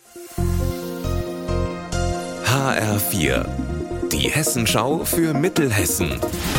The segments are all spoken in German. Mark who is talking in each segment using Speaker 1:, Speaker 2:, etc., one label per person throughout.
Speaker 1: HR4, die Hessenschau für Mittelhessen.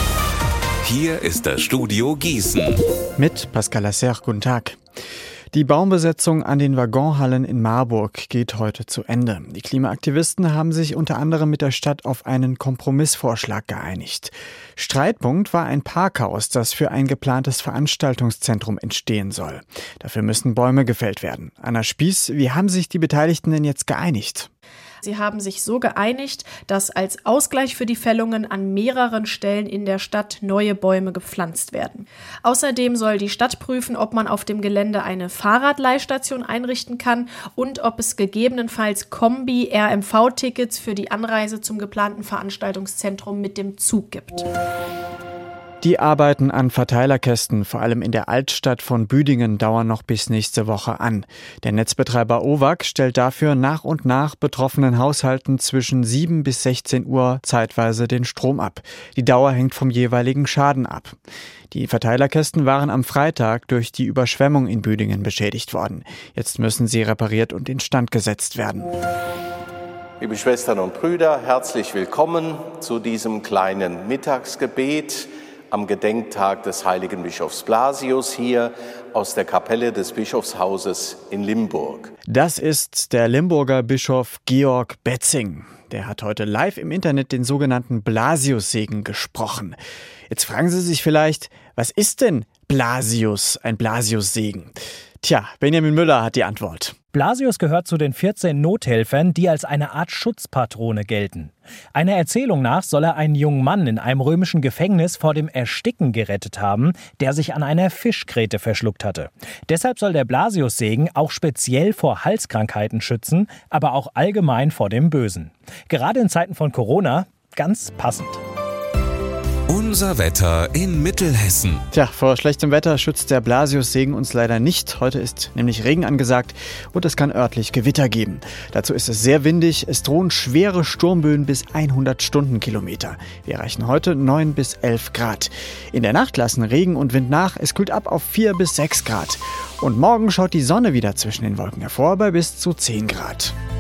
Speaker 1: Hier ist das Studio Gießen.
Speaker 2: Mit Pascal Lasser, guten Tag. Die Baumbesetzung an den Waggonhallen in Marburg geht heute zu Ende. Die Klimaaktivisten haben sich unter anderem mit der Stadt auf einen Kompromissvorschlag geeinigt. Streitpunkt war ein Parkhaus, das für ein geplantes Veranstaltungszentrum entstehen soll. Dafür müssen Bäume gefällt werden. Anna Spieß, wie haben sich die Beteiligten denn jetzt geeinigt?
Speaker 3: Sie haben sich so geeinigt, dass als Ausgleich für die Fällungen an mehreren Stellen in der Stadt neue Bäume gepflanzt werden. Außerdem soll die Stadt prüfen, ob man auf dem Gelände eine Fahrradleihstation einrichten kann und ob es gegebenenfalls Kombi-RMV-Tickets für die Anreise zum geplanten Veranstaltungszentrum mit dem Zug gibt.
Speaker 2: Die Arbeiten an Verteilerkästen, vor allem in der Altstadt von Büdingen, dauern noch bis nächste Woche an. Der Netzbetreiber OWAG stellt dafür nach und nach betroffenen Haushalten zwischen 7 bis 16 Uhr zeitweise den Strom ab. Die Dauer hängt vom jeweiligen Schaden ab. Die Verteilerkästen waren am Freitag durch die Überschwemmung in Büdingen beschädigt worden. Jetzt müssen sie repariert und instand gesetzt werden.
Speaker 4: Liebe Schwestern und Brüder, herzlich willkommen zu diesem kleinen Mittagsgebet am Gedenktag des heiligen Bischofs Blasius hier aus der Kapelle des Bischofshauses in Limburg.
Speaker 2: Das ist der Limburger Bischof Georg Betzing. Der hat heute live im Internet den sogenannten Blasiussegen gesprochen. Jetzt fragen Sie sich vielleicht, was ist denn Blasius, ein Blasiussegen? Tja, Benjamin Müller hat die Antwort.
Speaker 5: Blasius gehört zu den 14 Nothelfern, die als eine Art Schutzpatrone gelten. Einer Erzählung nach soll er einen jungen Mann in einem römischen Gefängnis vor dem Ersticken gerettet haben, der sich an einer Fischgräte verschluckt hatte. Deshalb soll der Blasiussegen auch speziell vor Halskrankheiten schützen, aber auch allgemein vor dem Bösen. Gerade in Zeiten von Corona ganz passend.
Speaker 1: Unser Wetter in Mittelhessen.
Speaker 2: Tja, vor schlechtem Wetter schützt der Blasiussegen uns leider nicht. Heute ist nämlich Regen angesagt und es kann örtlich Gewitter geben. Dazu ist es sehr windig. Es drohen schwere Sturmböen bis 100 Stundenkilometer. Wir erreichen heute 9 bis 11 Grad. In der Nacht lassen Regen und Wind nach. Es kühlt ab auf 4 bis 6 Grad. Und morgen schaut die Sonne wieder zwischen den Wolken hervor bei bis zu 10 Grad.